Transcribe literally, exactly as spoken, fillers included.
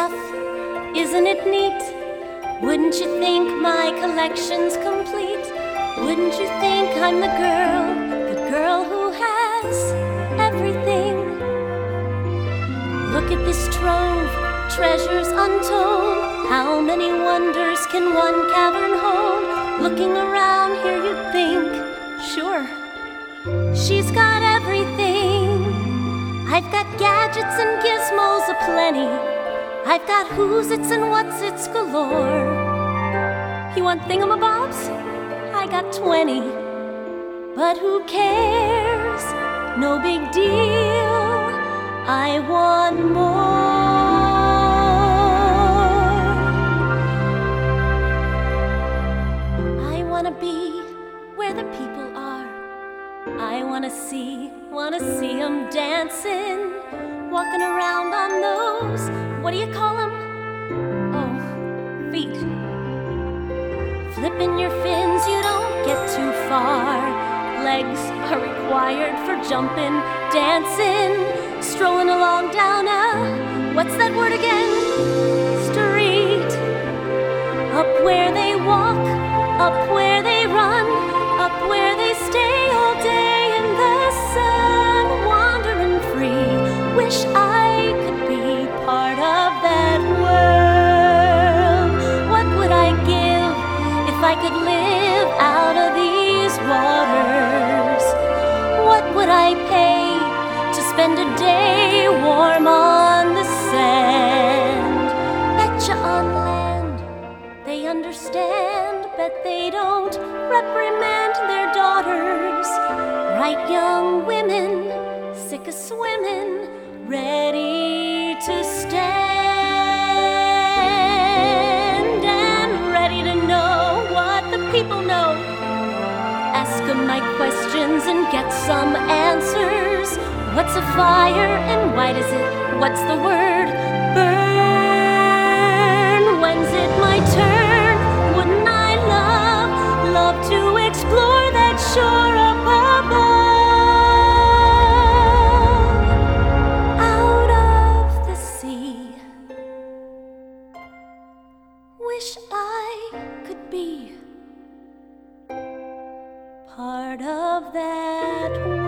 stuff, isn't it neat? Wouldn't you think my collection's complete? Wouldn't you think I'm the girl, the girl who has everything? Look at this trove, treasures untold. How many wonders can one cavern hold? Looking around here you'd think, sure, she's got everything. I've got gadgets and gizmos aplenty. I've got who's-its and what's-its galore. You want thingamabobs? I got twenty. But who cares? No big deal. I want more. I wanna be where the people are. I wanna see, wanna see 'em dancing, walking around on those, what do you call 'em? Oh, feet. Flipping your fins, you don't get too far. Legs are required for jumping, dancing, strolling along down a, what's that word again? Street. Up where they walk, up where they run, up where they stay all day in the sun, wandering free. Wish I could be part of that world. What would I give if I could live out of these waters? What would I pay to spend a day warm on the sand? Betcha on land they understand, bet they don't reprimand their daughters. Bright young women, sick of swimming, ready to stand and ready to know what the people know. Ask 'em my questions and get some answers. What's a fire and why does it, what's the word, burn? When's it my turn? Wouldn't I love, love to explore that shore up above? Out of the sea. Wish I could be part of that world.